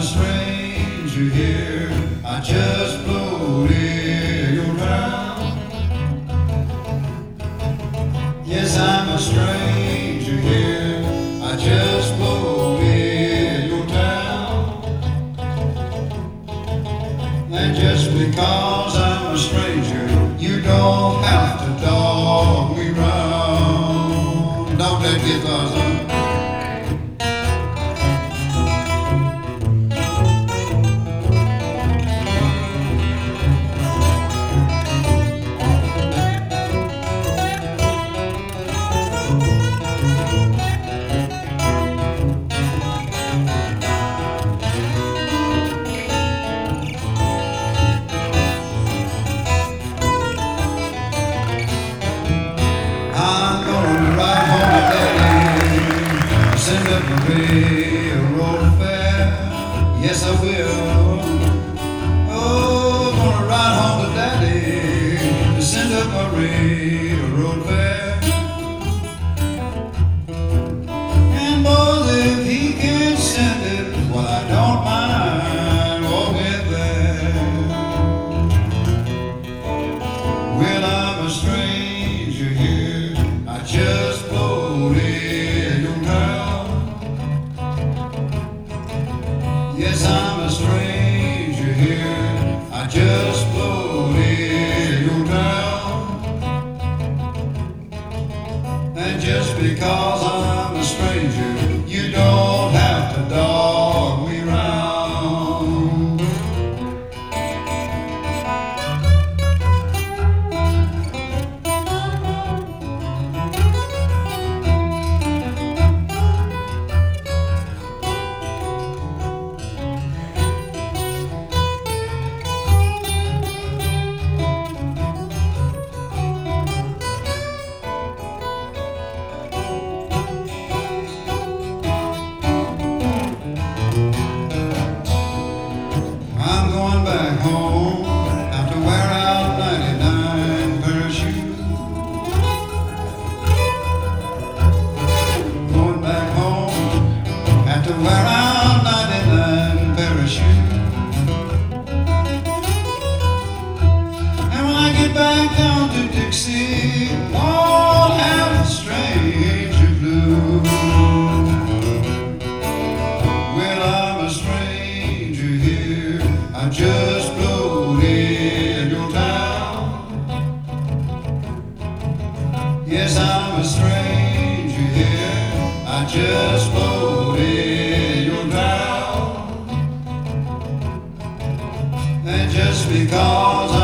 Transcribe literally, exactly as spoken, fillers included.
stranger here. I just floated around. Yes, I'm a stranger here. I just floated your town. And just because I'm a stranger, you don't have to dog me round. Don't that guitar, son? Send up a railroad fare, yes I will. Oh, gonna ride home to Daddy to send up a railroad fare. And boys, if he can't send it, well I don't mind walking there. Well, I'm a stranger here, I just floated. Yes, I'm a stranger here. I just floated your town. And just because I'm a stranger, you don't have to dog me round. I'm going back home after wear out ninety-nine pair of shoes. Going back home after wear out ninety-nine pair of shoes. And when I get back down to Dixie, I'll have a stranger blue. Well, I'm a stranger here. I just floated your town. Yes, I'm a stranger here. I just floated your town. And just because